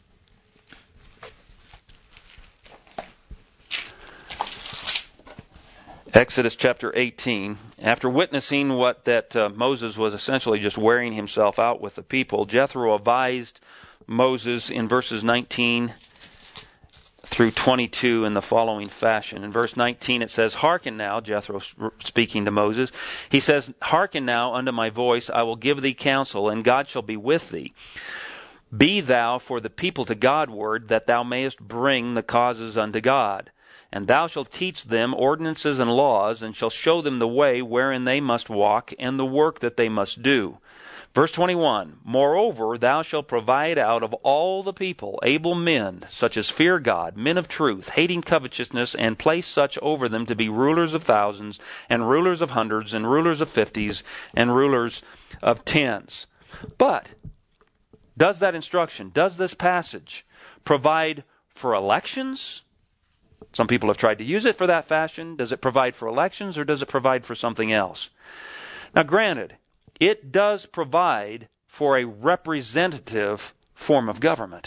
Speaker 1: Exodus chapter 18. After witnessing that Moses was essentially just wearing himself out with the people, Jethro advised Moses in verses 19 through 22 in the following fashion. In verse 19 it says, "Hearken now," Jethro speaking to Moses, he says, "Hearken now unto my voice, I will give thee counsel, and God shall be with thee. Be thou for the people to Godward, that thou mayest bring the causes unto God. And thou shalt teach them ordinances and laws, and shalt show them the way wherein they must walk, and the work that they must do." Verse 21, "Moreover, thou shalt provide out of all the people able men, such as fear God, men of truth, hating covetousness, and place such over them to be rulers of thousands, and rulers of hundreds, and rulers of fifties, and rulers of tens." But does that instruction, does this passage provide for elections? Some people have tried to use it for that fashion. Does it provide for elections, or does it provide for something else? Now, granted, it does provide for a representative form of government.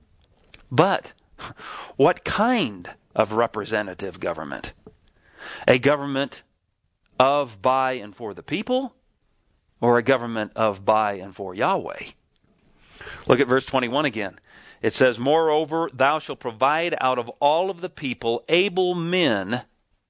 Speaker 1: But what kind of representative government? A government of, by, and for the people? Or a government of, by, and for Yahweh? Look at verse 21 again. It says, "Moreover, thou shalt provide out of all of the people able men,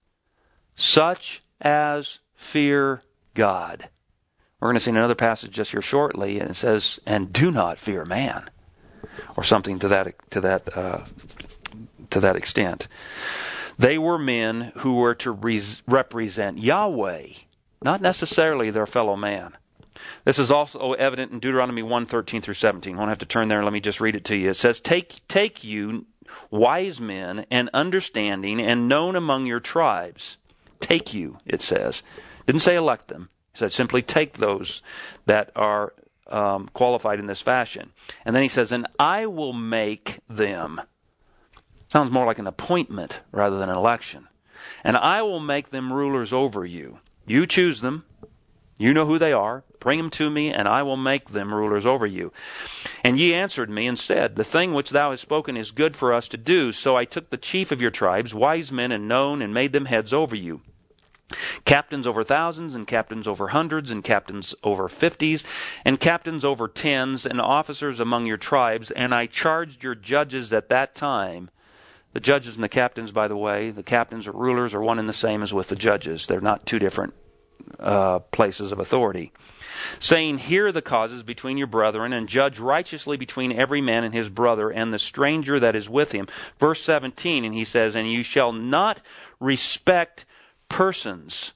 Speaker 1: such as fear God." We're going to see another passage just here shortly, and it says, "And do not fear man," or something to that extent. They were men who were to represent Yahweh, not necessarily their fellow man. This is also evident in Deuteronomy 1:13 through 17. I won't have to turn there. Let me just read it to you. It says, Take you wise men and understanding and known among your tribes. Take you, it says. Didn't say elect them. It said simply take those that are qualified in this fashion. And then he says, and I will make them. Sounds more like an appointment rather than an election. And I will make them rulers over you. You choose them. You know who they are. Bring them to me, and I will make them rulers over you. And ye answered me and said, the thing which thou hast spoken is good for us to do. So I took the chief of your tribes, wise men and known, and made them heads over you. Captains over thousands, and captains over hundreds, and captains over 50s, and captains over 10s, and officers among your tribes. And I charged your judges at that time. The judges and the captains, by the way, the captains or rulers are one and the same as with the judges. They're not two different places of authority. Saying, hear the causes between your brethren, and judge righteously between every man and his brother, and the stranger that is with him. Verse 17, and he says, and you shall not respect persons.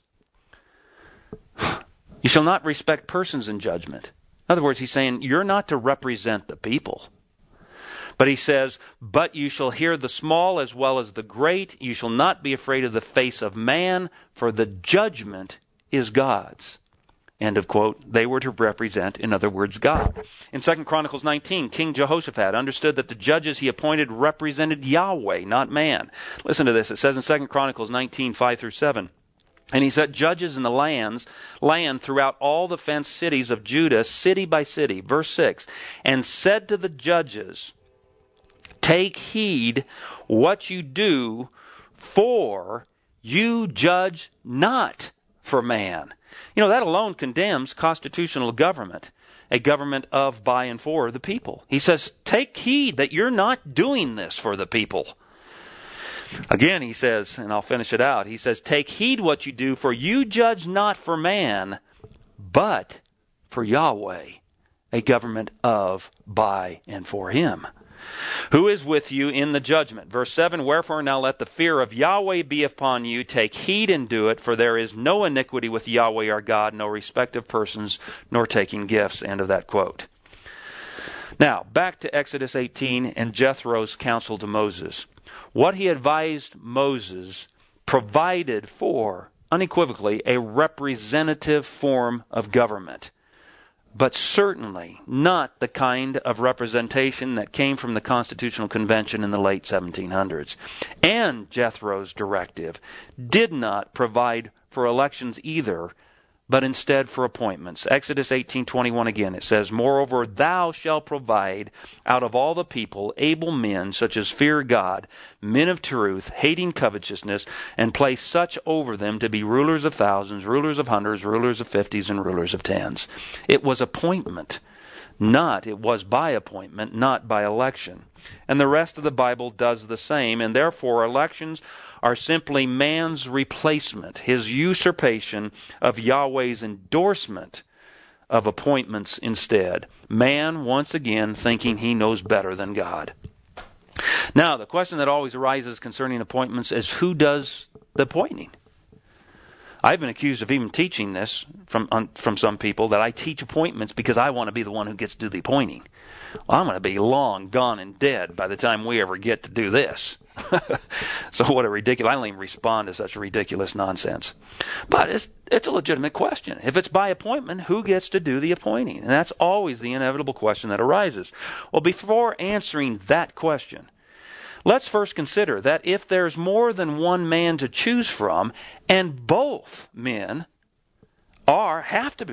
Speaker 1: You shall not respect persons in judgment. In other words, he's saying, you're not to represent the people. But he says, but you shall hear the small as well as the great. You shall not be afraid of the face of man, for the judgment is God's. End of quote. They were to represent, in other words, God. In 2 Chronicles 19, King Jehoshaphat understood that the judges he appointed represented Yahweh, not man. Listen to this. It says in 2 Chronicles 19, 5 through 7. And he set judges in the land throughout all the fenced cities of Judah, city by city. Verse 6, and said to the judges, take heed what you do, for you judge not for man. You know, that alone condemns constitutional government, a government of, by, and for the people. He says, take heed that you're not doing this for the people. Again, he says, and I'll finish it out, he says, take heed what you do, for you judge not for man, but for Yahweh, a government of, by, and for him. Who is with you in the judgment? Verse 7, wherefore now let the fear of Yahweh be upon you. Take heed and do it, for there is no iniquity with Yahweh our God, no respect of persons, nor taking gifts. End of that quote. Now, back to Exodus 18 and Jethro's counsel to Moses. What he advised Moses provided for, unequivocally, a representative form of government. But certainly not the kind of representation that came from the Constitutional Convention in the late 1700s. And Jethro's directive did not provide for elections either, but instead for appointments. Exodus 18:21 again, it says, moreover, thou shalt provide out of all the people able men, such as fear God, men of truth, hating covetousness, and place such over them to be rulers of thousands, rulers of hundreds, rulers of 50s, and rulers of 10s. It was appointment. It was by appointment, not by election. And the rest of the Bible does the same, and therefore elections are simply man's replacement, his usurpation of Yahweh's endorsement of appointments instead. Man, once again, thinking he knows better than God. Now, the question that always arises concerning appointments is who does the appointing? I've been accused of even teaching this from some people, that I teach appointments because I want to be the one who gets to do the appointing. Well, I'm going to be long gone and dead by the time we ever get to do this. So what a ridiculous, I don't even respond to such ridiculous nonsense. But it's a legitimate question. If it's by appointment, who gets to do the appointing? And that's always the inevitable question that arises. Well, before answering that question, let's first consider that if there's more than one man to choose from, and both men are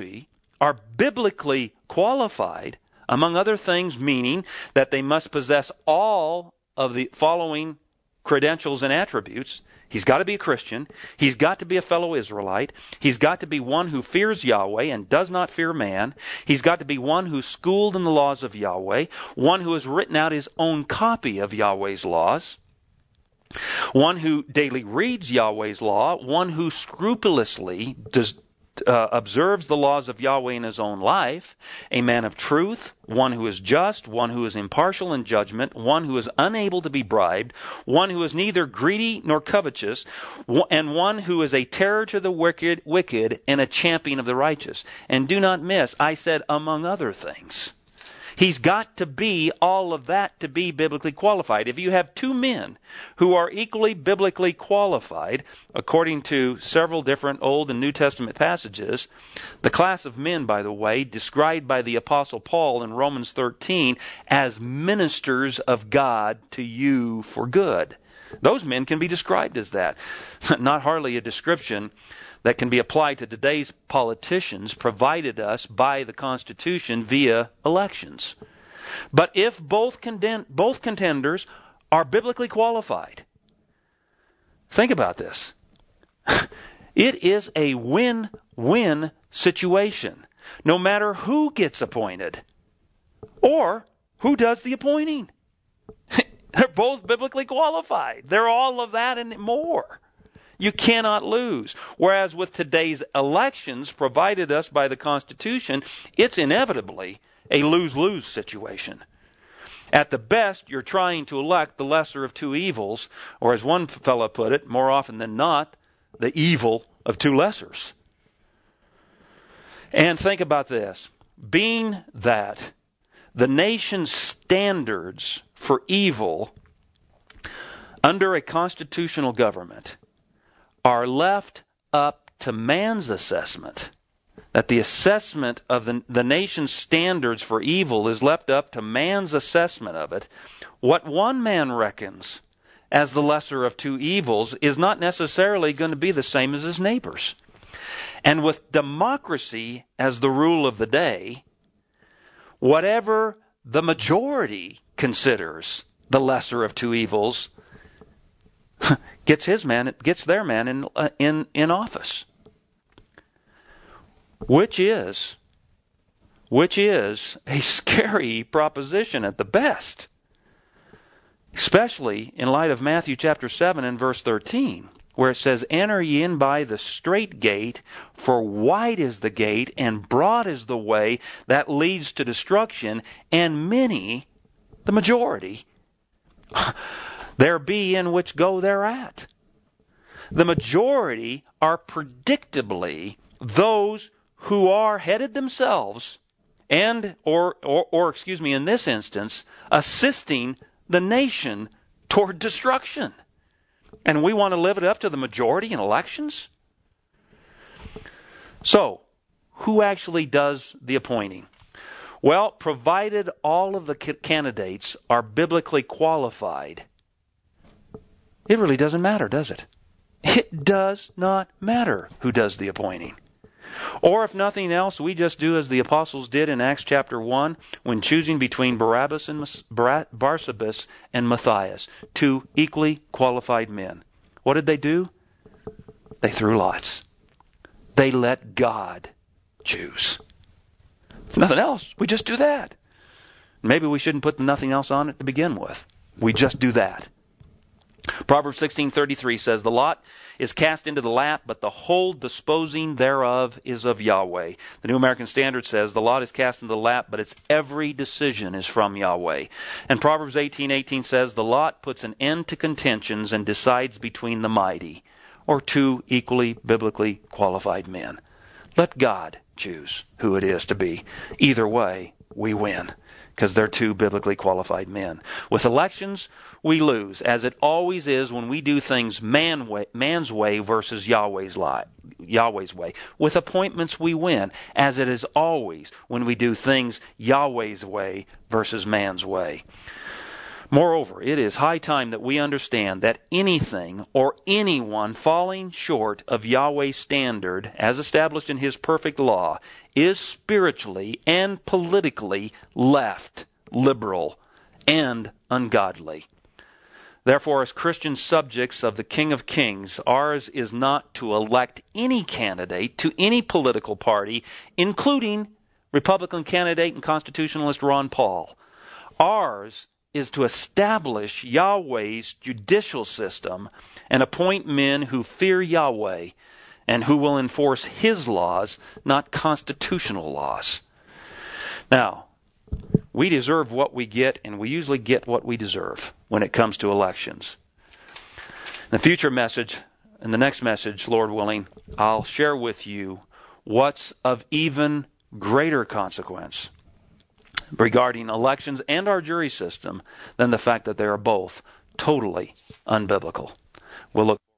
Speaker 1: biblically qualified, among other things, meaning that they must possess all of the following credentials and attributes. He's got to be a Christian. He's got to be a fellow Israelite. He's got to be one who fears Yahweh and does not fear man. He's got to be one who's schooled in the laws of Yahweh, one who has written out his own copy of Yahweh's laws, one who daily reads Yahweh's law, one who scrupulously observes the laws of Yahweh in his own life, a man of truth, one who is just, one who is impartial in judgment, one who is unable to be bribed, one who is neither greedy nor covetous, and one who is a terror to the wicked and a champion of the righteous. And do not miss, I said among other things. He's got to be all of that to be biblically qualified. If you have two men who are equally biblically qualified, according to several different Old and New Testament passages, the class of men, by the way, described by the Apostle Paul in Romans 13 as ministers of God to you for good. Those men can be described as that. Not hardly a description that can be applied to today's politicians provided us by the Constitution via elections. But if both contenders are biblically qualified, think about this. It is a win-win situation, no matter who gets appointed or who does the appointing. They're both biblically qualified. They're all of that and more. You cannot lose. Whereas with today's elections provided us by the Constitution, it's inevitably a lose-lose situation. At the best, you're trying to elect the lesser of two evils, or as one fellow put it, more often than not, the evil of two lessers. And think about this. Being that the nation's standards for evil under a constitutional government are left up to man's assessment, that the assessment of the nation's standards for evil is left up to man's assessment of it, what one man reckons as the lesser of two evils is not necessarily going to be the same as his neighbor's. And with democracy as the rule of the day, whatever the majority considers the lesser of two evils gets their man in office, which is a scary proposition at the best, especially in light of Matthew chapter 7 and verse 13, where it says, "Enter ye in by the strait gate, for wide is the gate and broad is the way that leads to destruction, and many, the majority, there be in which go thereat." The majority are predictably those who are headed themselves and, or in this instance, assisting the nation toward destruction. And we want to live it up to the majority in elections? So, who actually does the appointing? Well, provided all of the candidates are biblically qualified, it really doesn't matter, does it? It does not matter who does the appointing. Or if nothing else, we just do as the apostles did in Acts chapter 1 when choosing between Barabbas and Barsabas and Matthias, two equally qualified men. What did they do? They threw lots. They let God choose. If nothing else, we just do that. Maybe we shouldn't put the nothing else on it to begin with. We just do that. Proverbs 16:33 says, "The lot is cast into the lap, but the whole disposing thereof is of Yahweh." The New American Standard says, "The lot is cast into the lap, but its every decision is from Yahweh." And Proverbs 18:18 says, "The lot puts an end to contentions and decides between the mighty," or two equally biblically qualified men. Let God choose who it is to be. Either way, we win, because they're two biblically qualified men. With elections, we lose, as it always is when we do things man's way versus Yahweh's way. With appointments, we win, as it is always when we do things Yahweh's way versus man's way. Moreover, it is high time that we understand that anything or anyone falling short of Yahweh's standard, as established in His perfect law, is spiritually and politically left, liberal, and ungodly. Therefore, as Christian subjects of the King of Kings, ours is not to elect any candidate to any political party, including Republican candidate and constitutionalist Ron Paul. Ours is to establish Yahweh's judicial system and appoint men who fear Yahweh and who will enforce His laws, not constitutional laws. Now, we deserve what we get, and we usually get what we deserve when it comes to elections. In the future message, in the next message, Lord willing, I'll share with you what's of even greater consequence. regarding elections and our jury system than the fact that they are both totally unbiblical. We'll look